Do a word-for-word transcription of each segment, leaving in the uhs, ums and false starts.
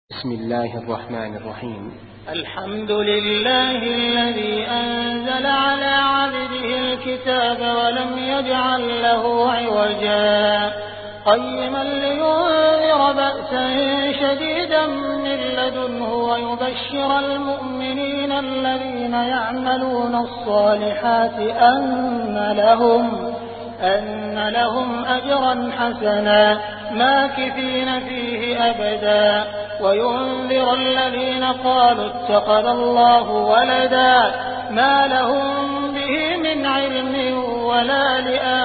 بسم الله الرحمن الرحيم. الحمد لله الذي أنزل على عبده الكتاب ولم يجعل له عوجا قيما لينذر بأسا شديدا من لدنه ويبشر المؤمنين الذين يعملون الصالحات أن لهم أن لهم أجرا حسنا ماكثين فيه أبدا وينذر الذين قالوا اتخذ الله ولدا ما لهم به من علم ولا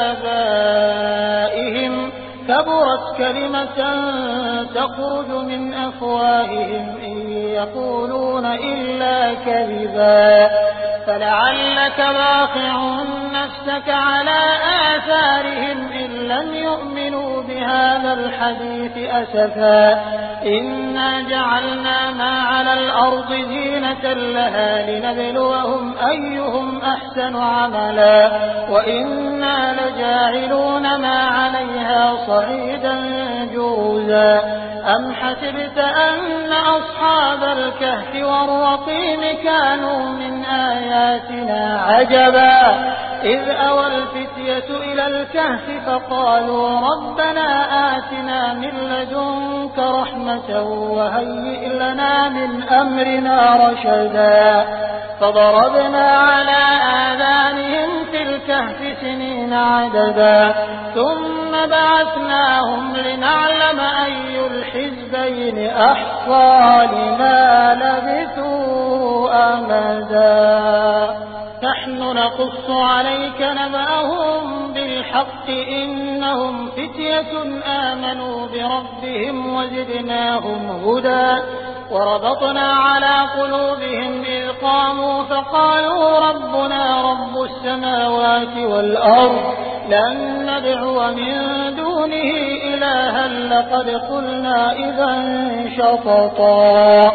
لآبائهم كبرت كلمة تخرج من أفواههم إن يقولون إلا كذبا فلعلك باخع نفسك على آثارهم إن لم يؤمنوا بهذا الحديث أسفا إنا جعلنا ما على الأرض زينة لها لنبلوهم أيهم أحسن عملا وإنا لجاعلون ما عليها صعيدا جرزا أم حسبت أن أصحاب الكهف والرقيم كانوا من آياتنا عجبا إذ أوى الفتية إلى الكهف فقالوا ربنا آتنا من لدنك رحمة وهيئ لنا من أمرنا رشدا فضربنا على آذانهم في الكهف سنين عددا ثم بعثناهم لنعلم أي الحزبين أحصى لما لبثوا أمدا نحن نقص عليك نبأهم بالحق إنهم فتية آمنوا بربهم وزدناهم هدى وربطنا على قلوبهم إذ قاموا فقالوا ربنا رب السماوات والأرض لن ندعو من دونه إلها لقد قلنا إذا شططا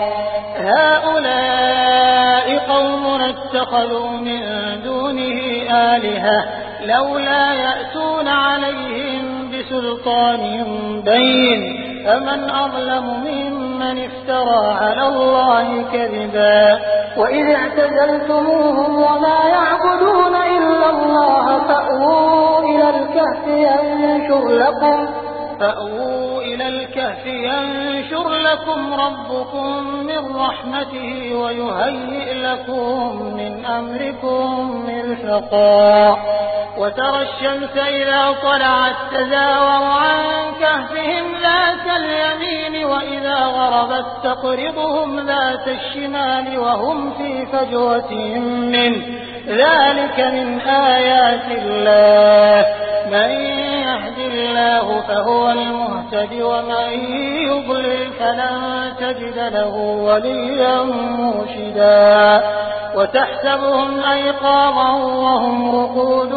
هؤلاء قوم اتخذوا من دونه آلهة لولا يأتون عليهم بسلطان بين فمن أظلم ممن افترى على الله كذبا وإذ اعتزلتموهم وما يعبدون إلا الله فأووا إلى الكهف ينشر لكم فأووا إلى الكهف ينشر لكم ربكم من رحمته ويهيئ لكم من أمركم مرفقا وترى الشمس إذا طلعت تزاور عن كهفهم ذات اليمين وإذا غربت تقرضهم ذات الشمال وهم في فجوة منه ذلك من آيات الله من يهد الله فهو المهتد ومن يضلل فلن تجد له وليا مرشدا وتحسبهم أيقاظا وهم رقود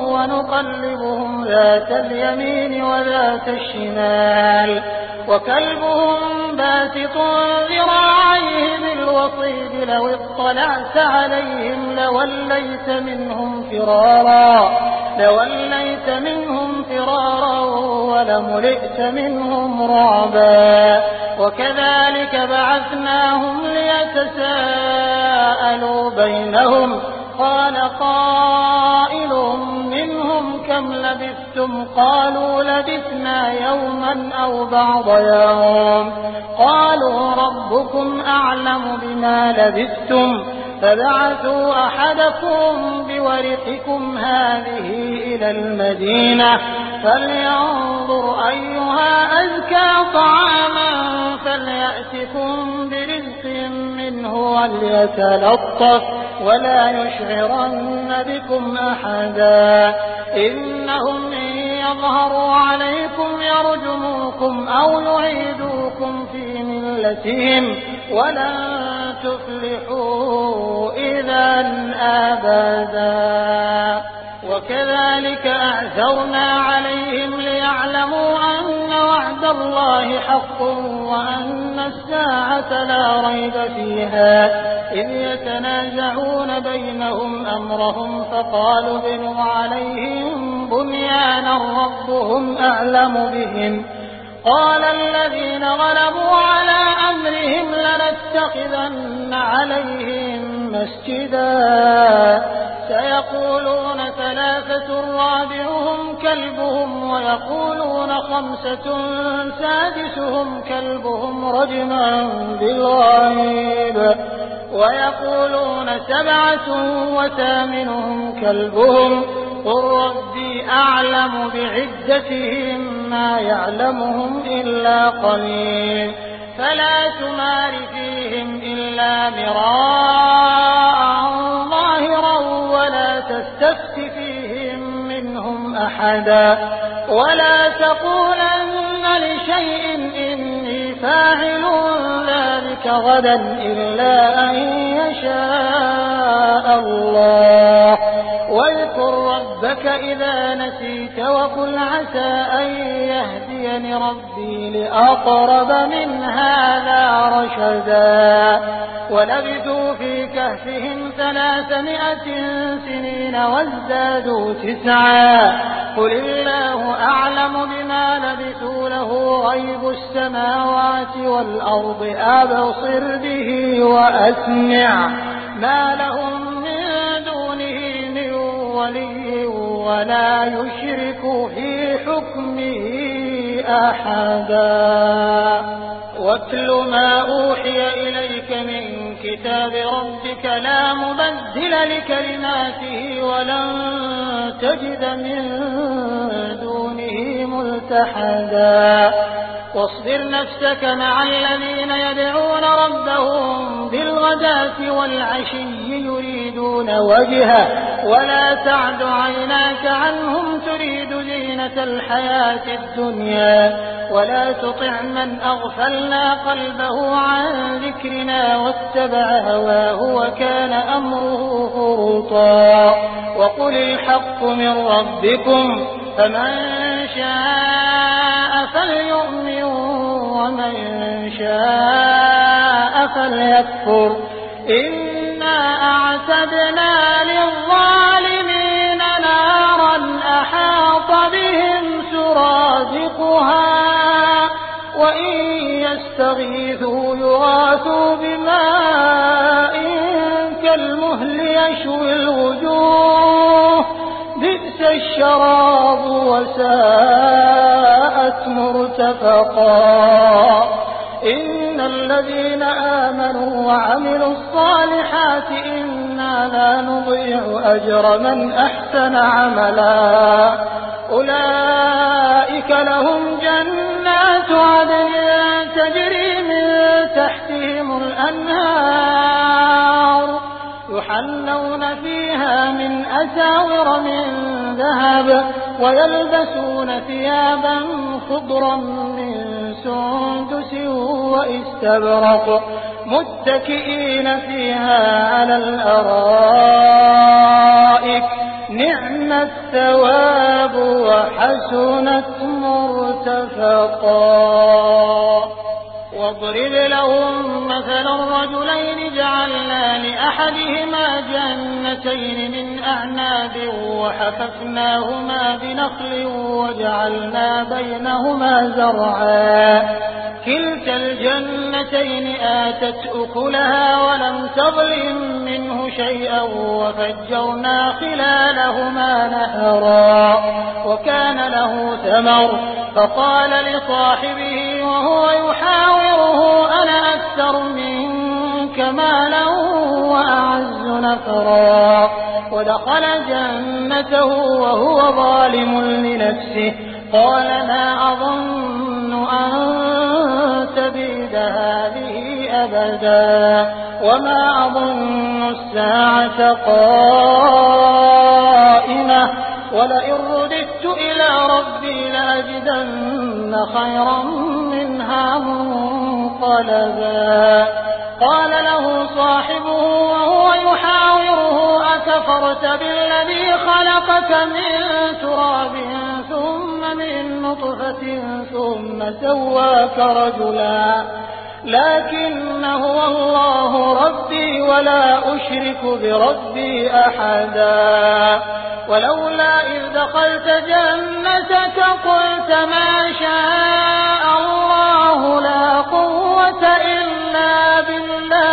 ونقلبهم ذات اليمين وذات الشمال وكلبهم باسط ذراعيه بالوصيد لو اطلعت عليهم لوليت منهم فرارا لوليت منهم فرارا ولملئت منهم رعبا وكذلك بعثناهم ليتساءلوا بينهم قال قائل منهم كم لبثتم قالوا لبثنا يوما أو بعض يوم قالوا ربكم أعلم بما لبثتم فبعثوا أحدكم بورقكم هذه إلى المدينة فلينظر أيها أزكى طعاما فليأتكم برزق منه وليتلطف ولا يشعرن بكم أحدا إنهم إن يظهروا عليكم يرجموكم أو يعيدوكم في ملتهم ولن تفلحوا إذا أبدا وكذلك أعثرنا عليهم ليعلموا أن وعد الله حق وأن الساعة لا ريب فيها إذ يتنازعون بينهم أمرهم فقالوا ابنوا عليهم بنيانا ربهم أعلم بهم قال الذين غلبوا على أمرهم لَأَتَّخِذَنَّ عَلَيْهِم مَّسْجِدًا سَيَقُولُونَ ثَلَاثَةٌ رَّابِعُهُمْ كَلْبُهُمْ وَيَقُولُونَ خَمْسَةٌ سَادِسُهُمْ كَلْبُهُمْ رَجْمًا بِالْغَيْبِ وَيَقُولُونَ سَبْعَةٌ وَثَامِنُهُمْ كَلْبُهُمْ قُل رَّبِّي أَعْلَمُ بِعِدَّتِهِم مَّا يَعْلَمُهُمْ إِلَّا قَلِيلٌ فَلَا تُمَارِ فِيهِمْ إِلَّا مِرَاءً ظَاهِرًا وَلَا تَسْتَفْتِ فِيهِم مِّنْهُمْ أَحَدًا وَلَا تَقُولَنَّ لِشَيْءٍ إِنِّي فَاعِلٌ ذَٰلِكَ غَدًا إِلَّا أَن يَشَاءَ اللَّهُ واذكر ربك إذا نسيت وقل عسى أن يهديني ربي لأقرب من هذا رشدا ولبثوا في كهفهم ثلاثمائة سنين وازدادوا تسعا قل الله أعلم بما لبثوا له غيب السماوات والأرض أبصر به وأسمع ما لهم ولي ولا يشرك في حكمه أحدا واتل ما أوحي إليك من كتاب ربك لا مبدل لكلماته ولن تجد من دونه ملتحدا واصبر نفسك مع الذين يدعون ربهم بالغداة والعشي يريدون وجهه ولا تعد عيناك عنهم تريد زينة الحياة الدنيا ولا تطع من أغفلنا قلبه عن ذكرنا واتبع هواه وكان أمره فرطا وقل الحق من ربكم فمن شاء فليؤمن ومن شاء فليكفر إنا أعتدنا للظالمين نارا أحاط بهم سرادقها وإن يستغيثوا يغاثوا بماء كالمهل يشوي الوجوه بئس الشراب وساءت مرتفقا إن الذين آمنوا وعملوا الصالحات إنا لا نضيع أجر من أحسن عملا أولئك لهم جنات عدن تجري من تحتهم الأنهار يحلون فيها من أساور من ذهب ويلبسون ثيابا خضرا من سندس واستبرق متكئين فيها على الأرائك نعم الثواب وحسنت مرتفقا واضرب لهم مثلا رجلين جعلنا لأحدهما جنتين من أعناب وحففناهما بنخل وجعلنا بينهما زرعا كلتا الجنتين آتت أكلها ولم تظلم منه شيئا وفجرنا خلالهما نهرا وكان له ثمر فقال لصاحبه وهو يحاوره أنا أكثر منك مالا وأعز نفرا ودخل جنته وهو ظالم لنفسه قال ما أظن أن تبيد هذه أبدا وما أظن الساعة قائمة ولئن رددت إلى ربي لأجدن خيرا منها منقلبا قال له صاحبه وهو يحاوره أكفرت بالذي خلقك من تراب ثم من نطفة ثم سواك رجلا لكن هو الله ربي ولا أشرك بربي أحدا ولولا إذ دخلت جنتك قلت ما شاء الله لا قوة إلا بالله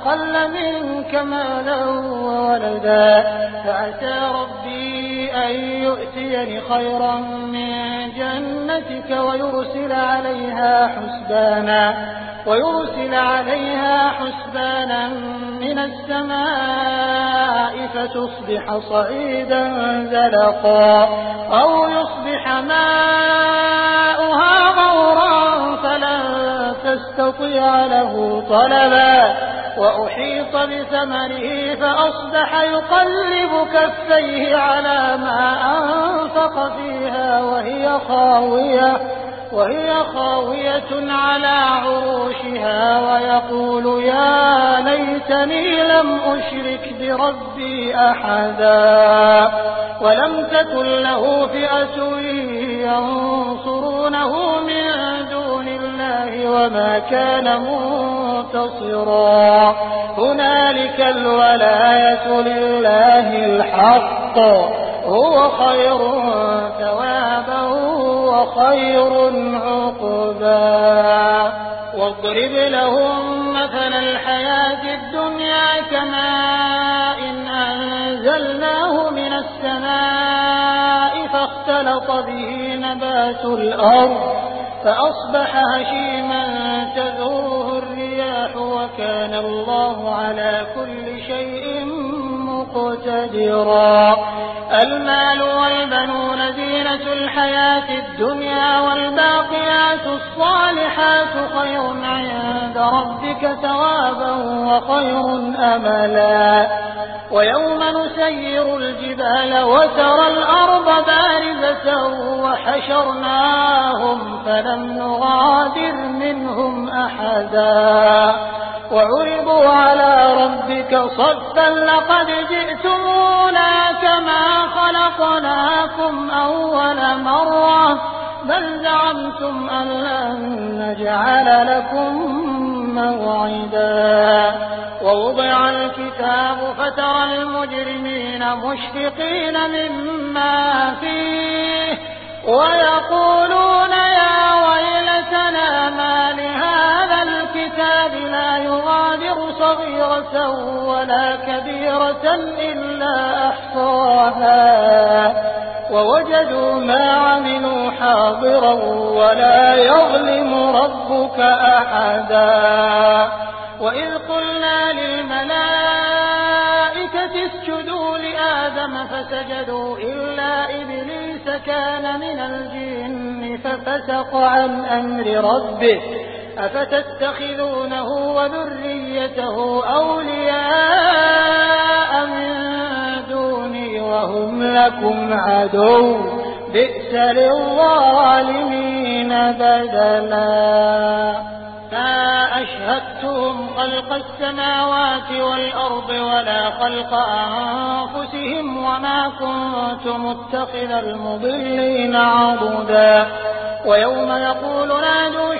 أضل منك مالا وولدا فعسى ربي أن يؤتيني خيرا من جنتك ويرسل عليها حسبانا ويرسل عليها حسبانا من السماء فتصبح صعيدا زلقا أو يصبح ماؤها غورا فلن تستطيع له طلبا وأحيط بثمره فأصبح يقلب كفيه على ما أنفق فيها وهي خاوية وهي خاوية على عروشها ويقول يا ليتني لم أشرك بربي أحدا ولم تكن له فئة ينصرونه من دون الله وما كان منتصرا هنالك الولاية لله الحق هو خير ثوابا وخير عقبا واضرب لهم مثل الحياة الدنيا كماء إن أنزلناه من السماء فاختلط به نبات الأرض فأصبح هشيما تذروه الرياح وكان الله على كل شيء مقتدرا المال والبنون زينة الحياة الدنيا والباقيات الصالحات خير عند ربك ثوابا وخير أملا ويوم نسير الجبال وترى الأرض بارزة وحشرناهم فلم نغادر منهم أحدا وعرضوا على ربك صفا لقد جئتمونا كما خلقناكم أول مرة بل زعمتم أن لن نجعل لكم موعدا ووضع الكتاب فترى المجرمين مشفقين مما فيه ويقولون يا ويلتنا ما لهذا الكتاب لا يغادر صغيرة ولا كبيرة إلا أحصاها ووجدوا ما عملوا حاضرا ولا يظلم ربك أحدا وإذ قلنا للملائكة اسجدوا لآدم فسجدوا إلا إبليس كان من الجن ففسق عن أمر ربه أفتتخذونه وذريته أولياء من دوني وهم لكم عدو بئس للظالمين بدلا ما أشهدتهم خلق السماوات والأرض ولا خلق أنفسهم وما كنت متخذ المضلين عضدا ويوم يقول نادوا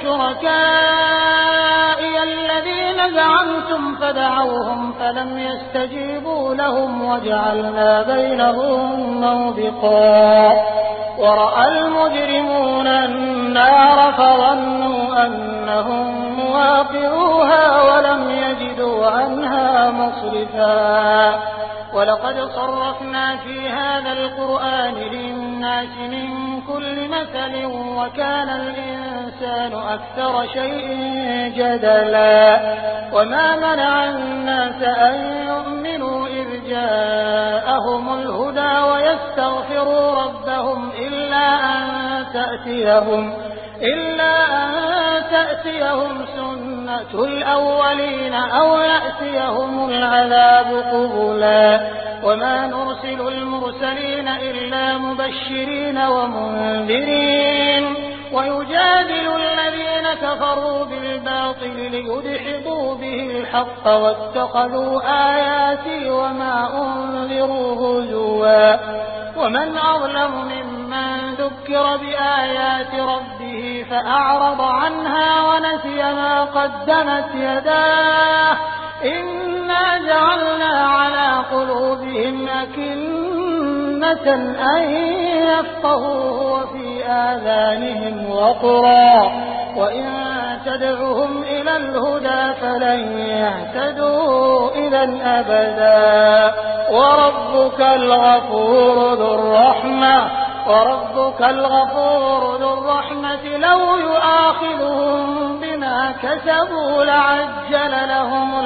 شركائي الذين زعمتم فدعوهم فلم يستجيبوا لهم وجعلنا بينهم موبقا ورأى المجرمون النار فظنوا أنهم مواقعوها ولم يجدوا عنها مصرفا ولقد صرفنا في هذا القرآن للناس من كل مثل وكان الإنسان أكثر شيء جدلا وما منع الناس أن يؤمنوا إذ جاءهم الهدى ويستغفروا ربهم إلا أن تأتيهم إلا أن تأتيهم سنة الأولين أو يأتيهم العذاب قبلا وما نرسل المرسلين إلا مبشرين ومنذرين ويجادل الذين كفروا بالباطل ليدحضوا به الحق واتخذوا آياتي وما أنذروا هزوا ومن أظلم ممن ذكر بآيات ربه فأعرض عنها ونسي ما قدمت يداه إنا جعلنا على قلوبهم أكنة أن يفقهوه وفي آذانهم وقرا وإن تدعهم إلى الهدى فلن يهتدوا إذا أبدا وربك الغفور ذو الرحمة وربك الغفور ذو الرحمة لو يؤاخذهم بما كسبوا لعجل لهم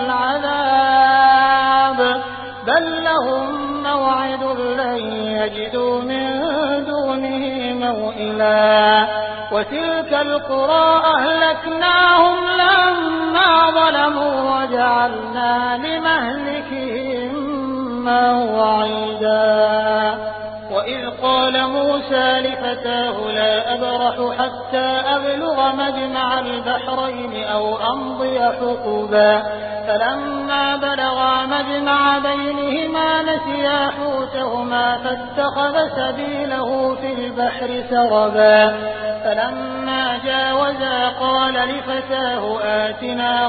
العذاب بل لهم موعد لن يجدوا من دونه موئلا وتلك القرى أهلكناهم لما ظلموا وجعلنا لمهلكهم موعدا وإذ قال موسى لفتاه لا أبرح حتى أبلغ مجمع البحرين أو أمضي حقبا فلما بلغا مجمع بينهما نسيا حوتهما فاتخذ سبيله في البحر سربا فلما جاوزا قال لفتاه آتنا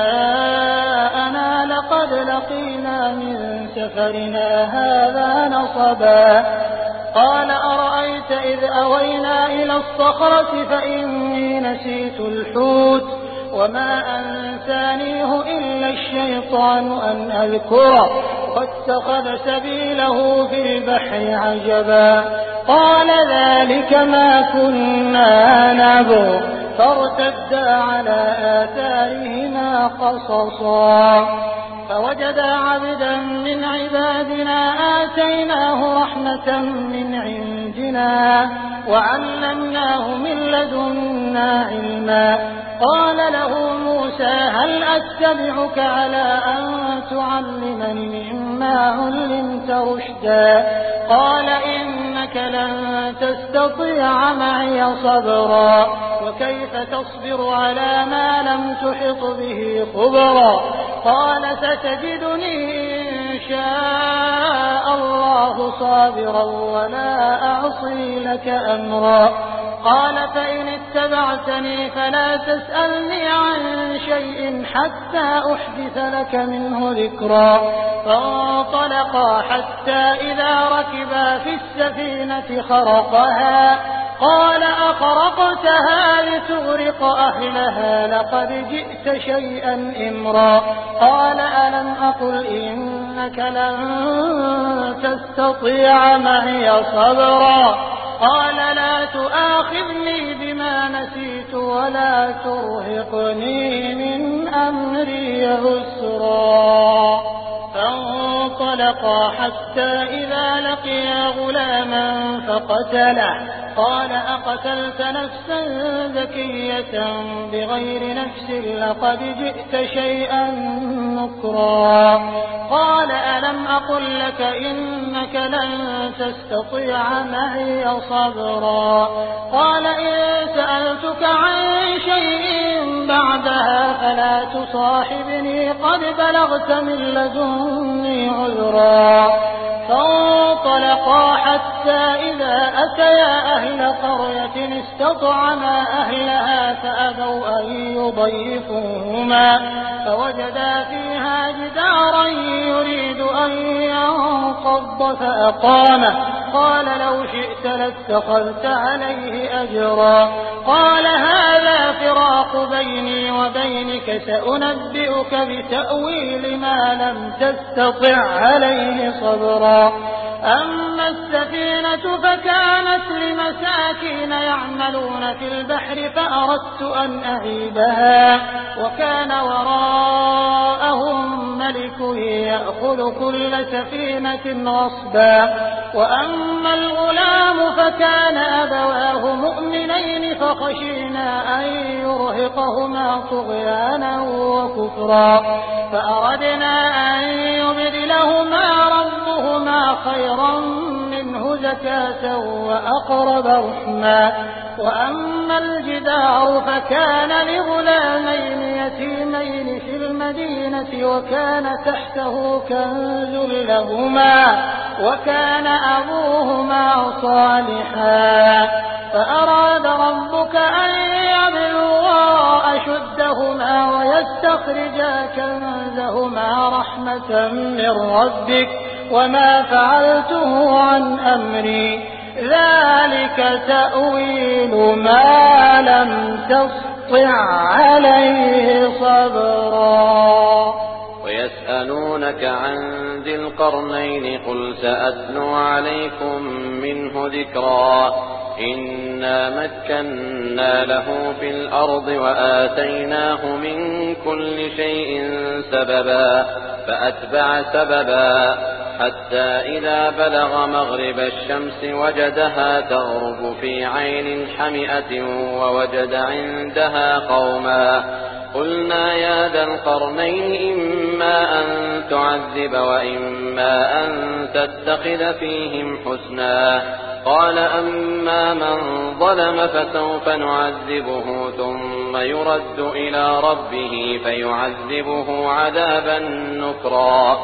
غداءنا لقد لقينا من سفرنا هذا نصبا قال أرأيت إذ أوينا إلى الصخرة فإني نسيت الحوت وما أنسانيه إلا الشيطان أن أذكره واتخذ سبيله في البحر عجبا قال ذلك ما كنا نبغ فارتدا على آثارهما قصصا فوجدا عبدا من عبادنا آتيناه رحمة من عندنا وعلمناه من لدنا علما قال له موسى هل أتبعك على أن تعلمني مما علمت رشدا قال إنك لن تستطيع معي صبرا وكيف تصبر على ما لم تحط به خبرا قال ستجدني إن شاء الله صابرا ولا أعصي لك أمرا قال فإن اتبعتني فلا تسألني عن شيء حتى أحدث لك منه ذكرا فانطلقا حتى إذا ركبا في السفينة خرقها قال أخرقتها لتغرق أهلها لقد جئت شيئا إمرا قال ألم أقل إنك لن تستطيع معي صبرا قال لا تؤاخذني بما نسيت ولا ترهقني من أمري عسرا فانطلقا حتى إذا لقيا غلاما فقتله قال أقتلت نفسا زكية بغير نفس لقد جئت شيئا نكرا قال ألم أقل لك إنك لن تستطيع معي صبرا قال إن سألتك عن شيء بعدها فلا تصاحبني قد بلغت من لدني عذرا فانطلقا حتى إذا أتيا أهل قرية استطعما أهلها فأبوا أن يضيفوهما فوجدا فيها جدارا يريد أن ينقض فأقامه قال لو شئت لاتخذت عليه أجرا قال هذا فراق بيني وبينك سأنبئك بتأويل ما لم تستطع عليه صبرا أما السفينة فكانت لمساكين يعملون في البحر فأردت أن أعيبها وكان وراءهم ملك يأخذ كل سفينة غصبا وأما الغلام فكان أبواه مؤمنين فخشينا أن يرهقهما طغيانا وكفرا فأردنا أن يبدلهما ربهما خيرا منه زكاة وأقرب رحما وأما الجدار فكان لغلامين يتيمين في المدينة وكان تحته كنز لهما وكان أبوهما صالحا فأراد ربك أن يبلغا أشدهما ويستخرجا كنزهما رحمة من ربك وما فعلته عن أمري ذلك تأويل ما لم تسطع فأسقط عليه صبرا. ويسألونك عن ذي القرنين قل سأتلو عليكم منه ذكرا إنا مكنا له في الأرض وآتيناه من كل شيء سببا فأتبع سببا حتى إذا بلغ مغرب الشمس وجدها تغرب في عين حمئة ووجد عندها قوما قلنا يا ذا القرنين إما أن تعذب وإما أن تتخذ فيهم حسنا قال أما من ظلم فسوف نعذبه ثم يرد إلى ربه فيعذبه عذابا نكرا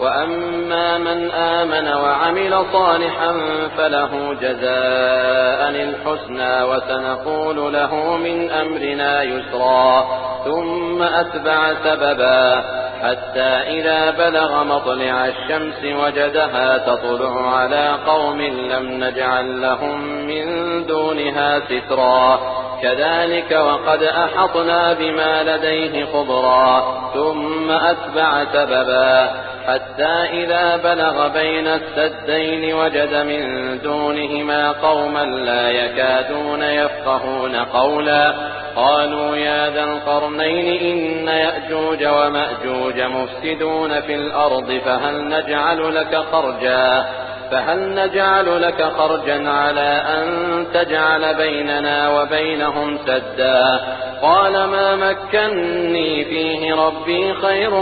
وأما من آمن وعمل صالحا فله جزاء الحسنى وسنقول له من أمرنا يسرا ثم أتبع سببا حتى إذا بلغ مطلع الشمس وجدها تطلع على قوم لم نجعل لهم من دونها سترا كذلك وقد أحطنا بما لديه خبرا ثم أتبع سببا حتى إذا بلغ بين السدين وجد من دونهما قوما لا يكادون يفقهون قولا قالوا يا ذا القرنين إن يأجوج ومأجوج مفسدون في الأرض فهل نجعل لك خرجا فهل نجعل لك خرجا على أن تجعل بيننا وبينهم سدا قال ما مكني فيه ربي خير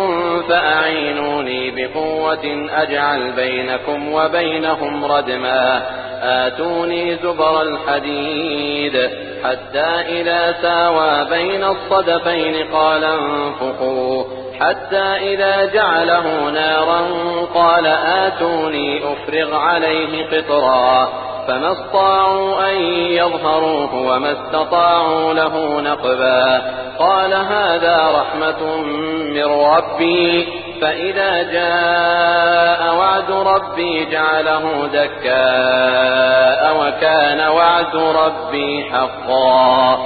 فأعينوني بقوة أجعل بينكم وبينهم ردما آتوني زبر الحديد حتى إذا ساوى بين الصدفين قال انفخوا حتى إذا جعله نارا قال آتوني أفرغ عليه قطرا فما استطاعوا أن يظهروه وما استطاعوا له نقبا قال هذا رحمة من ربي فإذا جاء وعد ربي جعله دكاء وكان وعد ربي حقا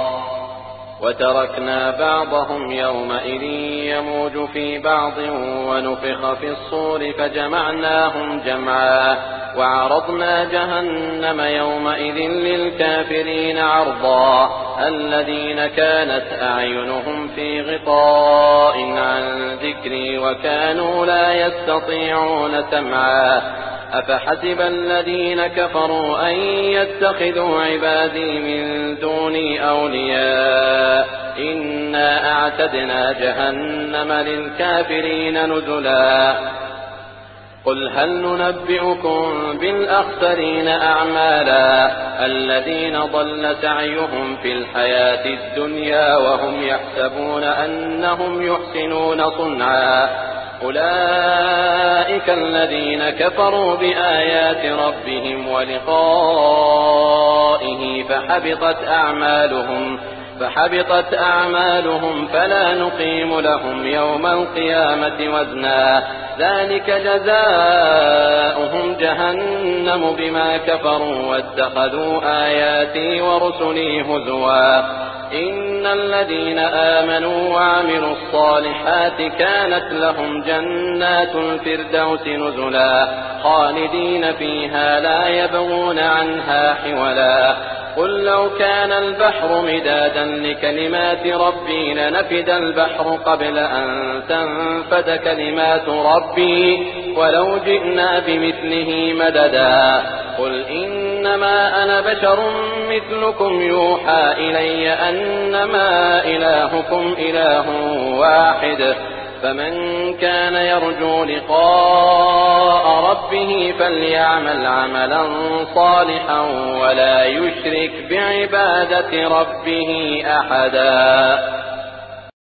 وتركنا بعضهم يومئذ يموج في بعض ونفخ في الصور فجمعناهم جمعا وعرضنا جهنم يومئذ للكافرين عرضا الذين كانت أعينهم في غطاء عن ذكري وكانوا لا يستطيعون سمعا أفحسب الذين كفروا أن يتخذوا عبادي من دوني أولياء إنا أعتدنا جهنم للكافرين نزلا قل هل ننبئكم بالأخسرين أعمالا الذين ضل سعيهم في الحياة الدنيا وهم يحسبون أنهم يحسنون صنعا أولئك الذين كفروا بآيات ربهم ولقائه فحبطت أعمالهم فحبطت أعمالهم فلا نقيم لهم يوم القيامة وزنا ذلك جزاؤهم جهنم بما كفروا واتخذوا آياتي ورسلي هزوا إن الذين آمنوا وعملوا الصالحات كانت لهم جنات الفردوس نزلا خالدين فيها لا يبغون عنها حولا قل لو كان البحر مدادا لكلمات ربي لنفد البحر قبل أن تنفد كلمات ربي ولو جئنا بمثله مددا قل إنما أنا بشر مثلكم يوحى إلي أنما إلهكم إله واحد فمن كان يرجو لقاء ربه فليعمل عملا صالحا ولا يشرك بعبادة ربه أحدا.